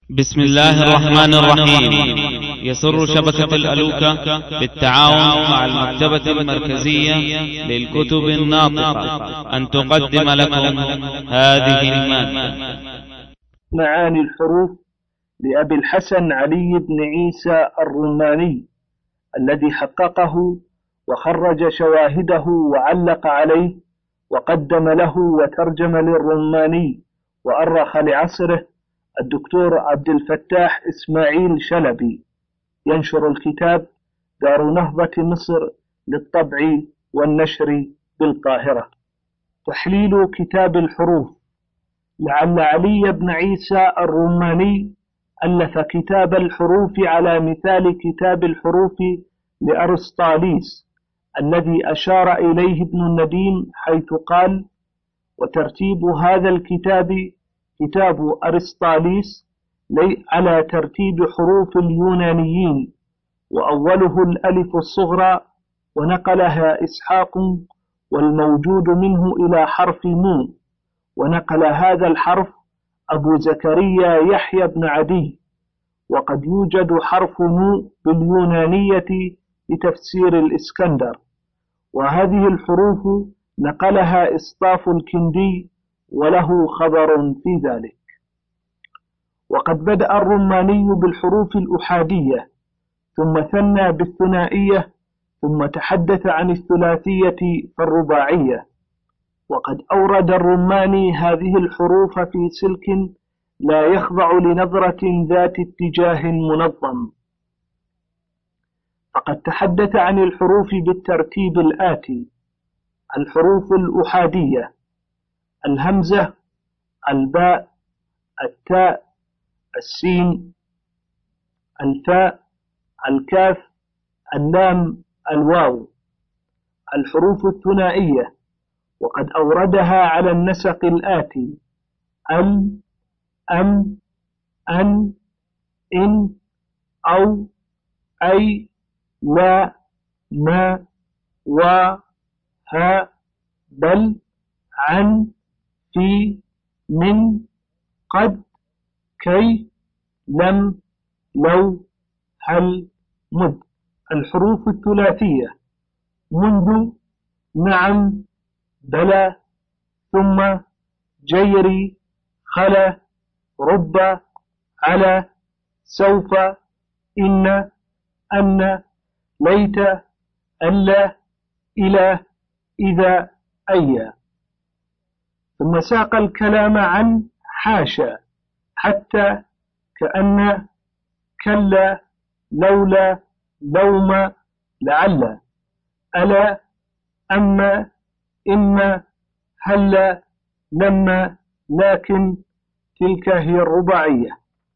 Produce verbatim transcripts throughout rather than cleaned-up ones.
بسم الله الرحمن الرحيم. يسر شبكة الألوكة بالتعاون مع المكتبة المركزية للكتب الناطقة أن تقدم لكم هذه المادة. معاني الحروف لأبي الحسن علي بن عيسى الرماني، الذي حققه وخرج شواهده وعلق عليه وقدم له وترجم للرماني وأرخ لعصره الدكتور عبد الفتاح إسماعيل شلبي. ينشر الكتاب دار نهضة مصر للطبع والنشر بالقاهرة. تحليل كتاب الحروف. لعل علي بن عيسى الرماني ألف كتاب الحروف على مثال كتاب الحروف لأرسطاليس الذي أشار إليه ابن النديم حيث قال: وترتيب هذا الكتاب كتاب أرسطاليس على ترتيب حروف اليونانيين، وأوله الألف الصغرى ونقلها إسحاق والموجود منه إلى حرف مو، ونقل هذا الحرف أبو زكريا يحيى بن عدي. وقد يوجد حرف مو باليونانية لتفسير الإسكندر، وهذه الحروف نقلها إسطاف الكندي وله خبر في ذلك. وقد بدأ الرماني بالحروف الأحادية، ثم ثنى بالثنائية، ثم تحدث عن الثلاثية فالرباعية. وقد أورد الرماني هذه الحروف في سلك لا يخضع لنظرة ذات اتجاه منظم. فقد تحدث عن الحروف بالترتيب الآتي: الحروف الأحادية: الهمزة، الباء، التاء، السين، الفاء، الكاف، اللام، الواو. الحروف الثنائية، وقد أوردها على النسق الآتي: أم، أم، أن، إن، أو، أي، لا، ما، و، ها، بل، عن، في، من، قد، كي، لم، لو، هل، مذ. الحروف الثلاثية: منذ، نعم، بلى، ثم، جيري، خلا، رب، على، سوف، إن، أن، ليت، ألا، إلى، إذا، أيا. ثم ساق الكلام عن حاشا، حتى، كأن، كلا، لولا، لوم، لعل، ألا، أما، إما، هلا، لما، لكن. تلك هي الرباعية.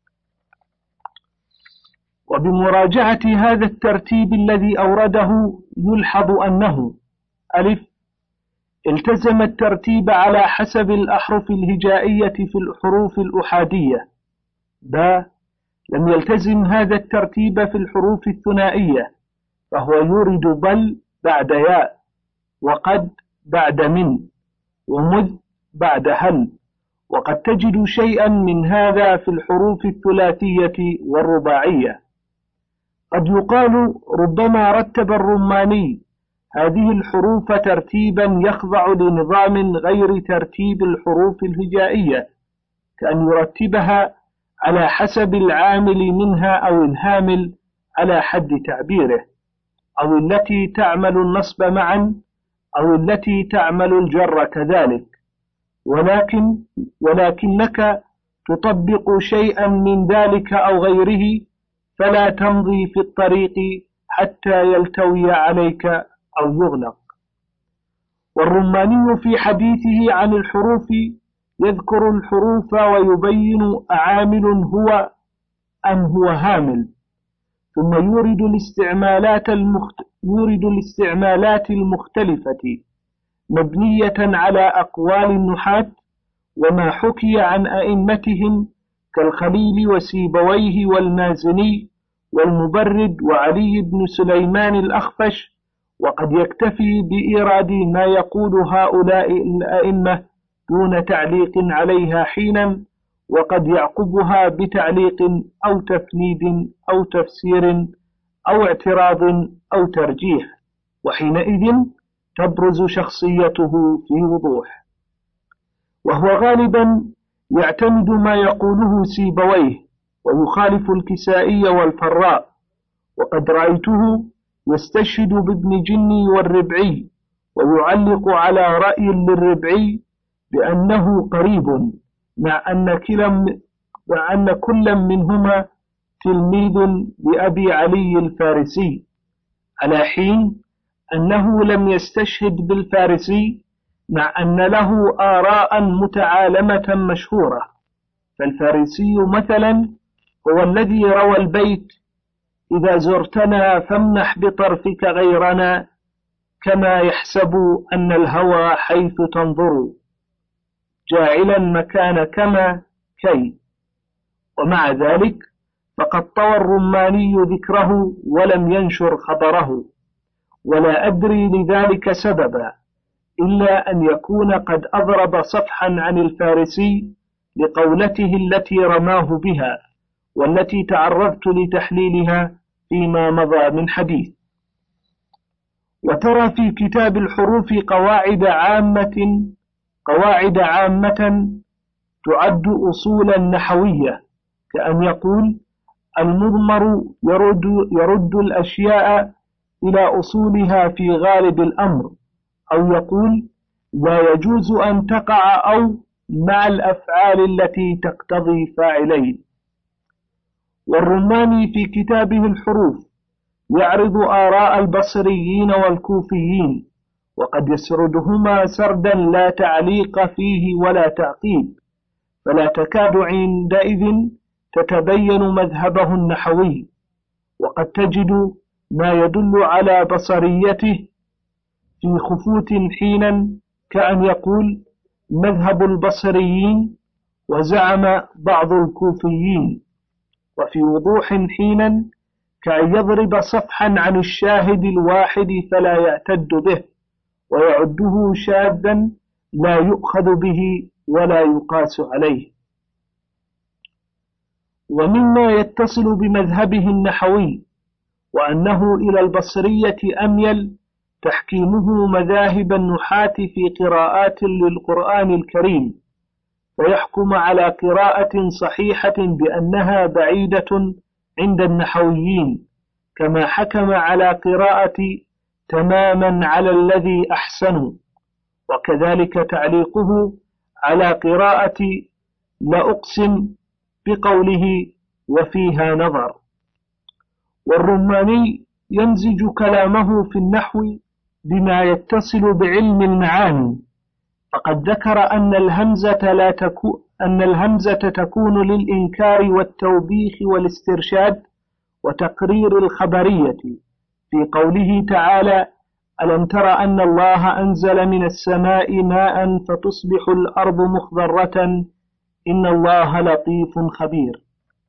وبمراجعة هذا الترتيب الذي أورده يلحظ أنه: ألف، التزم الترتيب على حسب الأحرف الهجائية في الحروف الأحادية. ب، لم يلتزم هذا الترتيب في الحروف الثنائية، فهو يورد بل بعد ياء، وقد بعد من، ومذ بعد هل. وقد تجد شيئا من هذا في الحروف الثلاثية والرباعية. قد يقال ربما رتب الرماني هذه الحروف ترتيبا يخضع لنظام غير ترتيب الحروف الهجائية، كأن يرتبها على حسب العامل منها أو الهامل على حد تعبيره، أو التي تعمل النصب معا، أو التي تعمل الجر كذلك. ولكن ولكنك تطبق شيئا من ذلك أو غيره، فلا تمضي في الطريق حتى يلتوي عليك أو يغلق. والرماني في حديثه عن الحروف يذكر الحروف ويبين أعامل هو أم هو هامل، ثم يورد الاستعمالات, المخت... يورد الاستعمالات المختلفة مبنية على أقوال النحاة وما حكي عن أئمتهم كالخليل وسيبويه والمازني والمبرد وعلي بن سليمان الأخفش. وقد يكتفي بإيراد ما يقول هؤلاء الأئمة دون تعليق عليها حينا، وقد يعقبها بتعليق أو تفنيد أو تفسير أو اعتراض أو ترجيح، وحينئذ تبرز شخصيته في وضوح. وهو غالبا يعتمد ما يقوله سيبويه ويخالف الكسائي والفراء، وقد رأيته يستشهد بابن جني والربعي ويعلق على رأي للربعي بأنه قريب، مع أن, مع أن كل منهما تلميذ لأبي علي الفارسي، على حين أنه لم يستشهد بالفارسي مع أن له آراء متعالمة مشهورة. فالفارسي مثلا هو الذي روى البيت: إذا زرتنا فامنح بطرفك غيرنا كما يحسب أن الهوى حيث تنظر، جاعلا مكان كما كي. ومع ذلك فقد طوى الرماني ذكره ولم ينشر خبره، ولا أدري لذلك سببا، إلا أن يكون قد أضرب صفحا عن الفارسي لقولته التي رماه بها، والتي تعرضت لتحليلها فيما مضى من حديث. وترى في كتاب الحروف قواعد عامة قواعد عامة تعد أصولا نحوية، كأن يقول: المضمر يرد, يرد الأشياء إلى أصولها في غالب الأمر، أو يقول: لا يجوز أن تقع أو مع الأفعال التي تقتضي فاعلين. والرماني في كتابه الحروف يعرض آراء البصريين والكوفيين، وقد يسردهما سردا لا تعليق فيه ولا تعقيب، فلا تكاد عندئذ تتبين مذهبه النحوي، وقد تجد ما يدل على بصريته في خفوت حينا، كأن يقول: مذهب البصريين، وزعم بعض الكوفيين، وفي وضوح حينا كأن يضرب صفحا عن الشاهد الواحد فلا يعتد به، ويعده شاذا لا يؤخذ به ولا يقاس عليه. ومما يتصل بمذهبه النحوي وأنه إلى البصرية أميل تحكيمه مذاهب النحاة في قراءات للقرآن الكريم، فيحكم على قراءة صحيحة بأنها بعيدة عند النحويين، كما حكم على قراءة تماما على الذي أحسن، وكذلك تعليقه على قراءة لا أقسم بقوله وفيها نظر. والرماني يمزج كلامه في النحو بما يتصل بعلم المعاني، فقد ذكر أن الهمزة, لا تكو أن الهمزة تكون للإنكار والتوبيخ والاسترشاد وتقرير الخبرية، في قوله تعالى: ألم تر أن الله أنزل من السماء ماء فتصبح الأرض مخضرة إن الله لطيف خبير.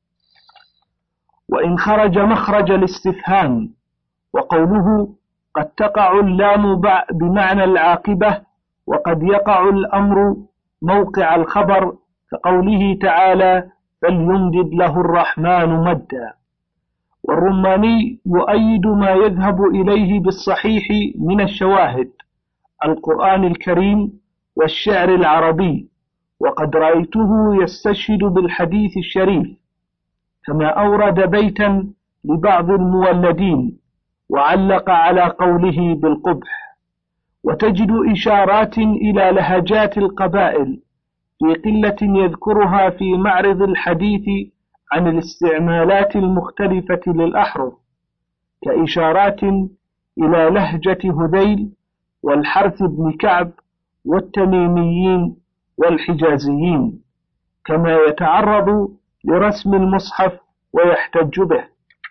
وإن خرج مخرج الاستفهام، وقوله قد تقع اللام بمعنى العاقبة، وقد يقع الأمر موقع الخبر، كقوله تعالى: فليمدد له الرحمن مدا. والرماني يؤيد ما يذهب إليه بالصحيح من الشواهد: القرآن الكريم والشعر العربي، وقد رأيته يستشهد بالحديث الشريف، كما أورد بيتا لبعض المولدين وعلق على قوله بالقبح. وتجد إشارات إلى لهجات القبائل في قلة يذكرها في معرض الحديث عن الاستعمالات المختلفة للأحرف، كإشارات إلى لهجة هذيل والحرث بن كعب والتميميين والحجازيين، كما يتعرض لرسم المصحف ويحتج به.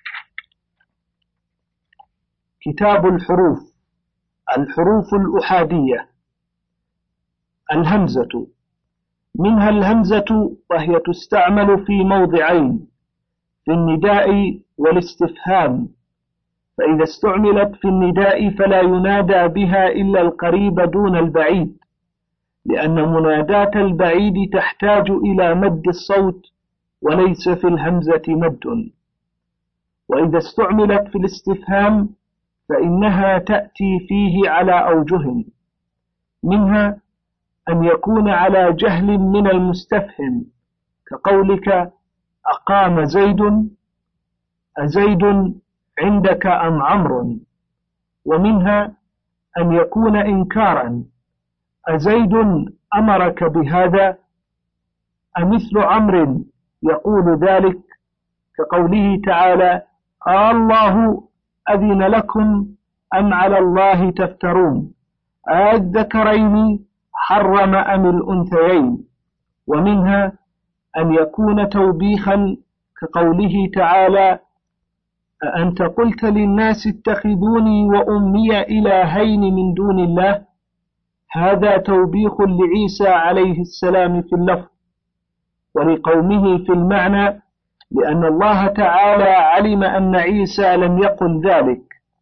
كتاب الحروف. الحروف الأحادية. الهمزة، منها الهمزة وهي تستعمل في موضعين: في النداء والاستفهام، فإذا استعملت في النداء فلا ينادى بها إلا القريب دون البعيد، لأن مناداة البعيد تحتاج إلى مد الصوت وليس في الهمزة مد. وإذا استعملت في الاستفهام فإنها تأتي فيه على أوجه، منها أن يكون على جهل من المستفهم كقولك أقام زيد، أزيد عندك أم عمرو، ومنها أن يكون إنكارا، أزيد أمرك بهذا، أمثل عمرو يقول ذلك كقوله تعالى الله أذن لكم أم على الله تفترون الذكرين حرم أم الأنثيين. ومنها أن يكون توبيخا كقوله تعالى أأنت قلت للناس اتخذوني وأمي إلهين من دون الله، هذا توبيخ لعيسى عليه السلام في اللفظ ولقومه في المعنى، لأن الله تعالى علم أن عيسى لم يقل ذلك،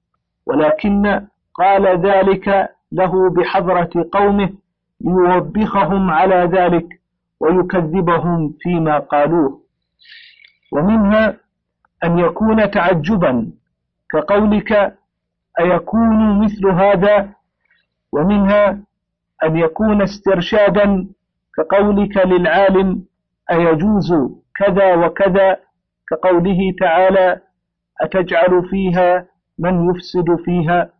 ولكن قال ذلك له بحضرة قومه ليوبخهم على ذلك ويكذبهم فيما قالوه. ومنها أن يكون تعجبا كقولك أيكون مثل هذا، ومنها أن يكون استرشادا كقولك للعالم أيجوز كذا وكذا، كقوله تعالى أتجعل فيها من يفسد فيها،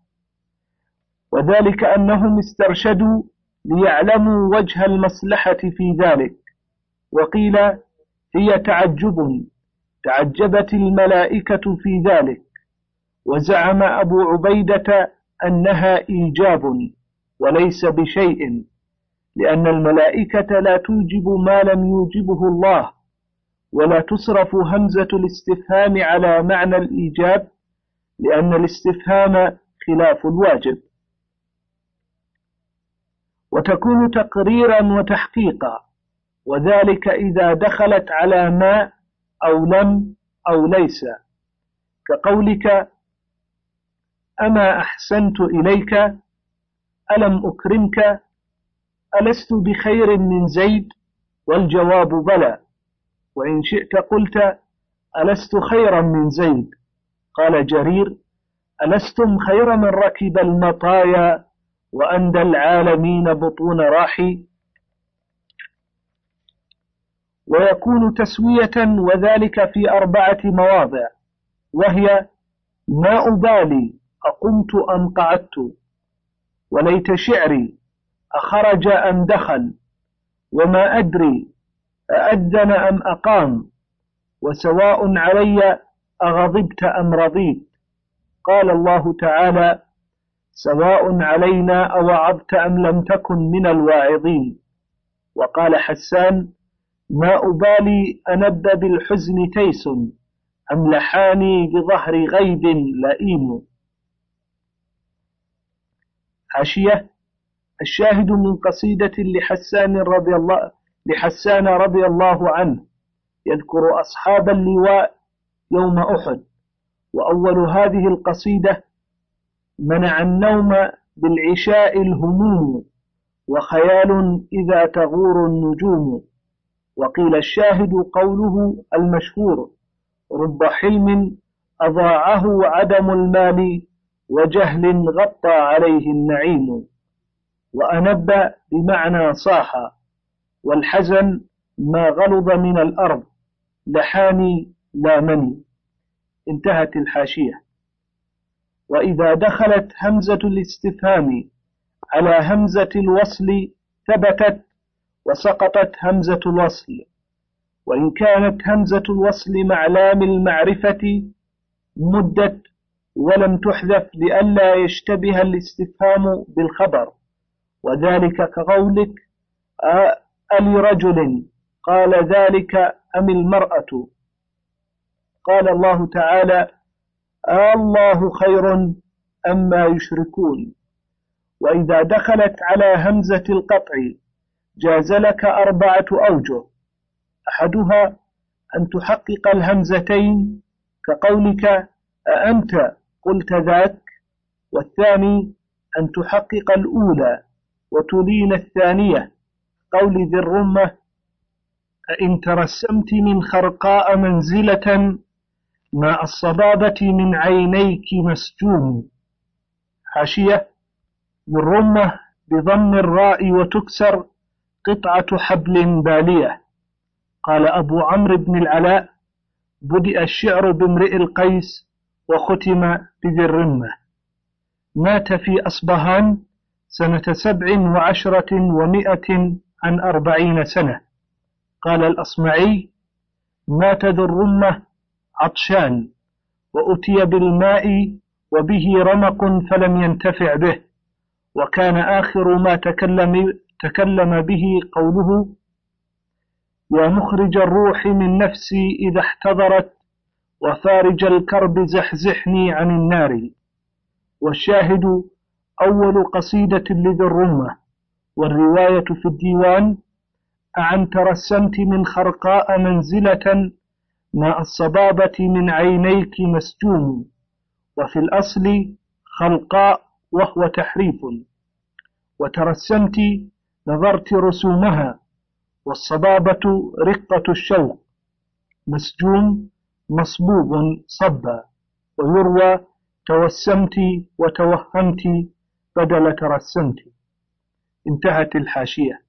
وذلك أنهم استرشدوا ليعلموا وجه المصلحة في ذلك. وقيل هي تعجب، تعجبت الملائكة في ذلك، وزعم أبو عبيدة أنها إيجاب وليس بشيء، لأن الملائكة لا توجب ما لم يوجبه الله، ولا تصرف همزة الاستفهام على معنى الإيجاب، لأن الاستفهام خلاف الواجب. وتكون تقريرا وتحقيقا، وذلك إذا دخلت على ما أو لم أو ليس، كقولك أما أحسنت إليك، ألم أكرمك، ألست بخير من زيد، والجواب بلى. وإن شئت قلت ألست خيرا من زيد، قال جرير ألستم خير من ركب المطايا وأندى العالمين بطون راحي. ويكون تسوية، وذلك في أربعة مواضع، وهي ما أبالي أقمت أم قعدت، وليت شعري أخرج أم دخل، وما أدري أأذن أم أقام، وسواء علي أغضبت أم رضيت. قال الله تعالى سواء علينا أوعظت أم لم تكن من الواعظين. وقال حسان ما أبالي أنب بالحزن تيس أم لحاني بظهر غيب لئيم. حاشية: الشاهد من قصيدة لحسان رضي الله لحسان رضي الله عنه يذكر أصحاب اللواء يوم أحد. وأول هذه القصيدة منع النوم بالعشاء الهموم، وخيال إذا تغور النجوم. وقيل الشاهد قوله المشهور رب حلم أضاعه عدم المال وجهل غطى عليه النعيم. وأنب بمعنى صاح، والحزن ما غلظ من الأرض، لحاني لا مني. انتهت الحاشية. وإذا دخلت همزة الاستفهام على همزة الوصل ثبتت، وسقطت همزة الوصل. وإن كانت همزة الوصل مع لام المعرفة مدت ولم تحذف لئلا يشتبه الاستفهام بالخبر، وذلك كقولك ألي رجل قال ذلك أم المرأة. قال الله تعالى الله خير أما يشركون. وإذا دخلت على همزة القطع جاز لك أربعة أوجه: أحدها أن تحقق الهمزتين كقولك أأنت قلت ذاك، والثاني أن تحقق الأولى وتلين الثانية قول ذي الرمة: أئن ترسمت من خرقاء منزلة ماء الصبابة من عينيك مسجون. حاشية: ذي الرمة بضم الراء وتكسر قطعة حبل بالية. قال أبو عمرو بن العلاء: بدأ الشعر بامرئ القيس وختم بذي الرمة. مات في أصبهان سنة سبع وعشرة ومائة عن أربعين سنة. قال الأصمعي: مات ذو الرمة عطشان، وأتي بالماء وبه رمق فلم ينتفع به، وكان آخر ما تكلم, تكلم به قوله: يا مخرج الروح من نفسي إذا احتضرت، وفارج الكرب زحزحني عن النار. والشاهد أول قصيدة لذي الرمة، والرواية في الديوان: أعن ترسمت من خرقاء منزلة ماء الصبابة من عينيك مسجون. وفي الأصل خلقاء وهو تحريف، وترسمت نظرت رسومها، والصبابة رقة الشوق، مسجون مصبوب صبا، ويروى توسمت وتوهمت بدل ترسمت. انتهت الحاشية.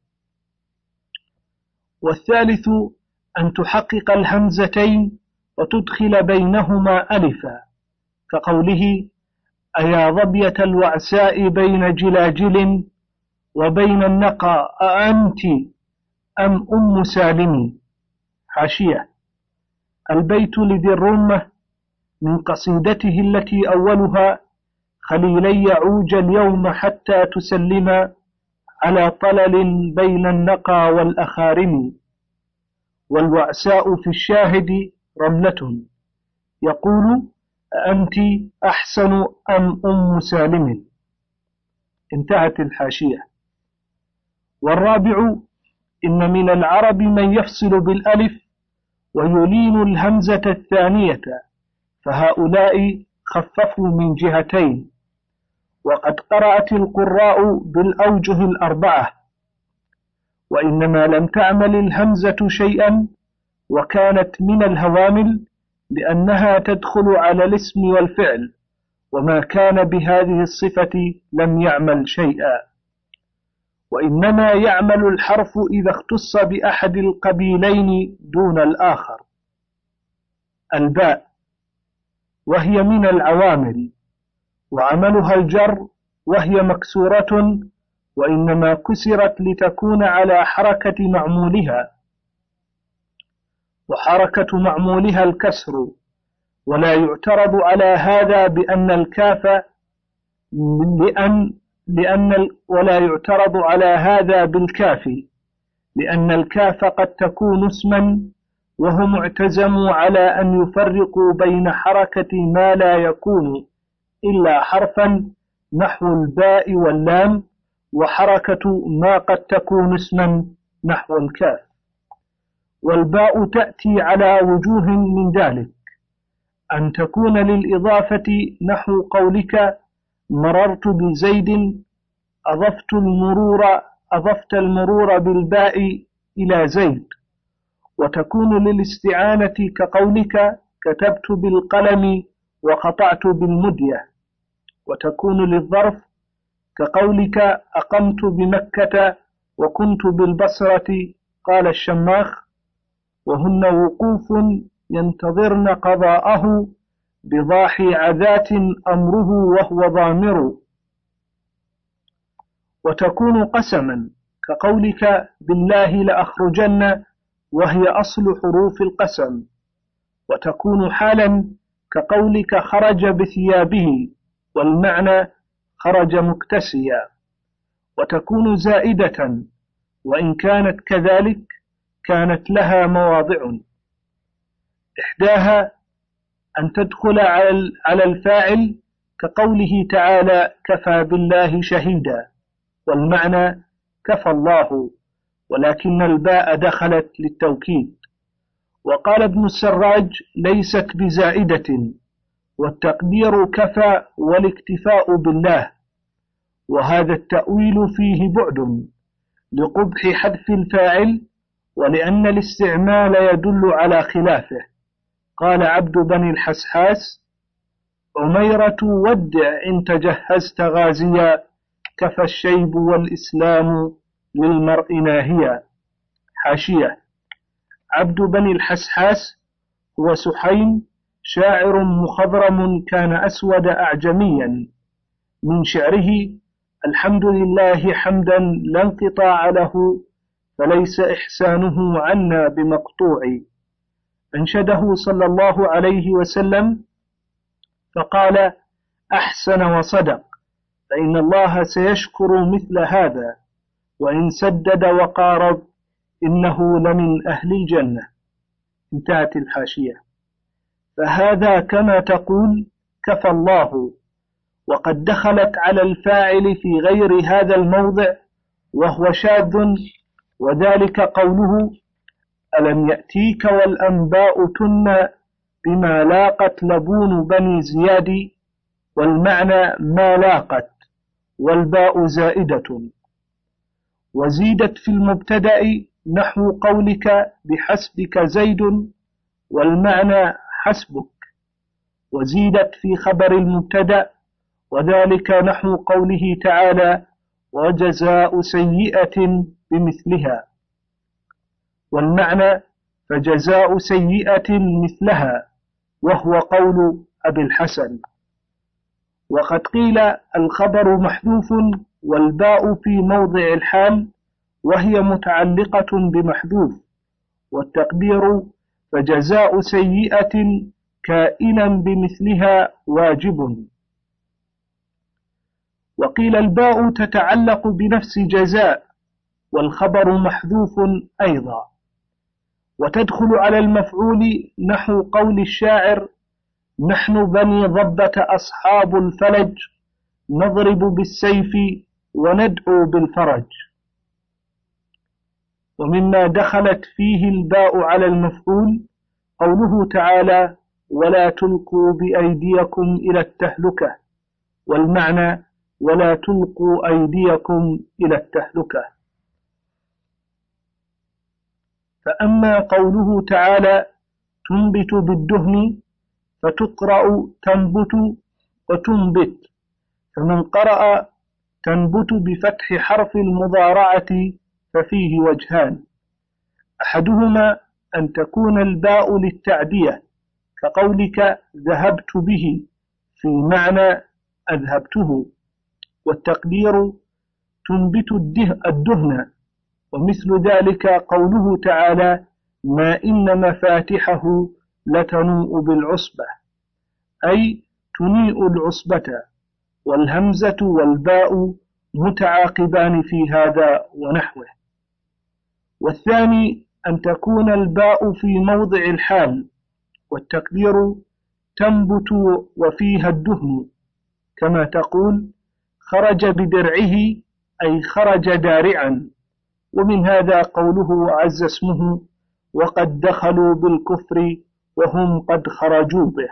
والثالث أن تحقق الهمزتين وتدخل بينهما ألفا، كقوله: أيا ظبية الوعساء بين جلاجل وبين النقى أأنت أم أم سالم. حاشية: البيت لذي الرمة من قصيدته التي أولها: خليلي يعوج اليوم حتى تسلما على طلل بين النقى والأخارم. والوعساء في الشاهد رملة، يقول: أنت أحسن أم أم سالم. انتهت الحاشية. والرابع: إن من العرب من يفصل بالألف ويلين الهمزة الثانية، فهؤلاء خففوا من جهتين. وقد قرأت القراء بالأوجه الأربعة، وإنما لم تعمل الهمزة شيئا، وكانت من الهوامل لأنها تدخل على الاسم والفعل، وما كان بهذه الصفة لم يعمل شيئا. وإنما يعمل الحرف إذا اختص بأحد القبيلين دون الآخر. الباء، وهي من العوامل، وعملها الجر، وهي مكسورة، وإنما كسرت لتكون على حركة معمولها، وحركة معمولها الكسر، ولا يعترض على هذا بأن الكاف لأن لأن ولا يعترض على هذا بالكاف، لأن الكاف قد تكون اسما، وهم اعتزموا على أن يفرقوا بين حركة ما لا يكون إلا حرفا نحو الباء واللام، وحركة ما قد تكون اسما نحو الكاف. والباء تأتي على وجوه من ذلك: أن تكون للإضافة نحو قولك: مررت بزيد، أضفت المرور أضفت المرور بالباء إلى زيد. وتكون للاستعانة كقولك: كتبت بالقلم وقطعت بالمدية. وتكون للظرف كقولك: أقمت بمكة وكنت بالبصرة، قال الشماخ: وهن وقوف ينتظرن قضاءه بضاحي عذات أمره وهو ضامر. وتكون قسما كقولك: بالله لأخرجن، وهي أصل حروف القسم. وتكون حالا كقولك: خرج بثيابه، والمعنى خرج مكتسيا. وتكون زائدة، وإن كانت كذلك كانت لها مواضع: إحداها أن تدخل على الفاعل كقوله تعالى: كفى بالله شهيدا، والمعنى كفى الله، ولكن الباء دخلت للتوكيد. وقال ابن السراج: ليست بزائدة، والتقدير كفى والاكتفاء بالله. وهذا التأويل فيه بعد لقبح حذف الفاعل، ولأن الاستعمال يدل على خلافه. قال عبد بن الحسحاس: عميرة ودع إن تجهزت غازيا، كفى الشيب والإسلام للمرء ناهيا. حاشية: عبد بن الحسحاس هو سحيم، شاعر مخضرم كان أسود أعجميا. من شعره: الحمد لله حمدا لا انقطاع له، فليس إحسانه عنا بمقطوع. أنشده صلى الله عليه وسلم فقال: أحسن وصدق، فإن الله سيشكر مثل هذا، وإن سدد وقارب إنه لمن أهل الجنة. انتهت الحاشية. فهذا كما تقول كفى الله، وقد دخلت على الفاعل في غير هذا الموضع وهو شاذ، وذلك قوله: ألم يأتيك والأنباء تنى بما لاقت لبون بني زياد، والمعنى ما لاقت، والباء زائدة. وزيدت في المبتدأ نحو قولك بحسبك زيد، والمعنى حسبك. وزيدت في خبر المبتدأ، وذلك نحو قوله تعالى: وجزاء سيئة بمثلها، والمعنى فجزاء سيئة مثلها، وهو قول أبي الحسن. وقد قيل الخبر محذوف والباء في موضع الحال، وهي متعلقة بمحذوف، والتقدير فجزاء سيئة كائنا بمثلها واجب. وقيل الباء تتعلق بنفس جزاء، والخبر محذوف أيضا. وتدخل على المفعول نحو قول الشاعر: نحن بني ضبة أصحاب الفلج، نضرب بالسيف وندعو بالفرج. ومما دخلت فيه الباء على المفعول قوله تعالى: ولا تلقوا بأيديكم إلى التهلكة، والمعنى ولا تلقوا أيديكم إلى التهلكة. فأما قوله تعالى: تنبت بالدهن، فتقرأ تنبت وتنبت، فمن قرأ تنبت بفتح حرف المضارعة ففيه وجهان: أحدهما أن تكون الباء للتعدية، كقولك ذهبت به في معنى أذهبته، والتقدير تنبت الدهن، ومثل ذلك قوله تعالى: ما إن مفاتحه لتنوء بالعصبة، أي تنيء العصبة. والهمزة والباء متعاقبان في هذا ونحوه. والثاني أن تكون الباء في موضع الحال، والتقدير تنبت وفيها الدهن، كما تقول خرج بدرعه، أي خرج دارعا. ومن هذا قوله عز اسمه: وقد دخلوا بالكفر وهم قد خرجوا به.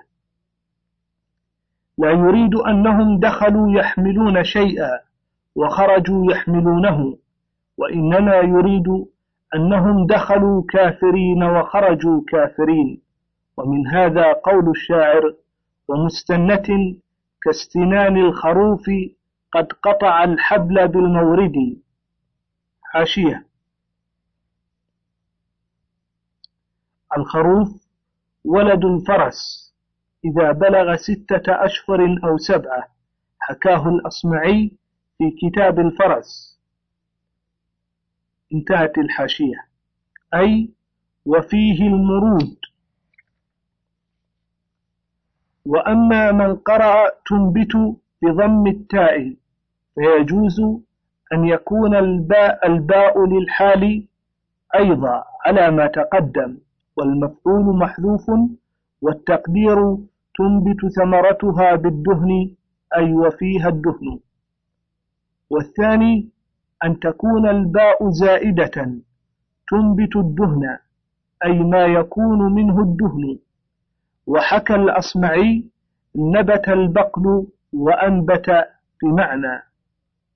لا يريد أنهم دخلوا يحملون شيئا وخرجوا يحملونه، وإنما يريد أنهم دخلوا كافرين وخرجوا كافرين. ومن هذا قول الشاعر: ومستنة كاستنان الخروف قد قطع الحبل بالمورد. حاشية: الخروف ولد الفرس إذا بلغ ستة أشهر أو سبعة، حكاه الأصمعي في كتاب الفرس. انتهت الحاشية. أي وفيه المرود. وأما من قرأ تنبت بضم التاء فيجوز أن يكون الباء, الباء للحال أيضا على ما تقدم، والمفعول محذوف، والتقدير تنبت ثمرتها بالدهن، أي وفيها الدهن. والثاني أن تكون الباء زائدة تنبت الدهن، أي ما يكون منه الدهن. وحكى الأصمعي: نبت البقل وأنبت بمعنى.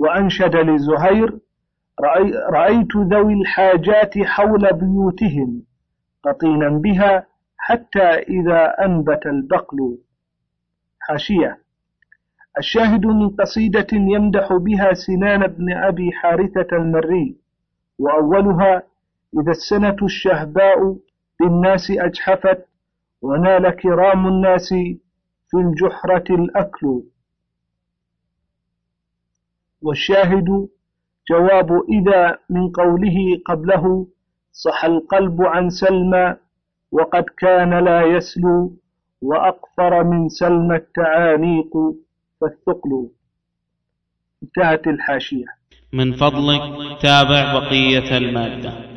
وأنشد لزهير: رأيت ذوي الحاجات حول بيوتهم قطينا بها حتى إذا أنبت البقل. حاشية: الشاهد من قصيدة يمدح بها سنان بن أبي حارثة المري، وأولها: إذا السنة الشهباء بالناس أجحفت ونال كرام الناس في الجحرة الأكل. والشاهد جواب إذا من قوله قبله: صح القلب عن سلمى وقد كان لا يسلو وأقفر من سلمى التعانيق فالثقل. انتهت الحاشية. من فضلك تابع بقية المادة.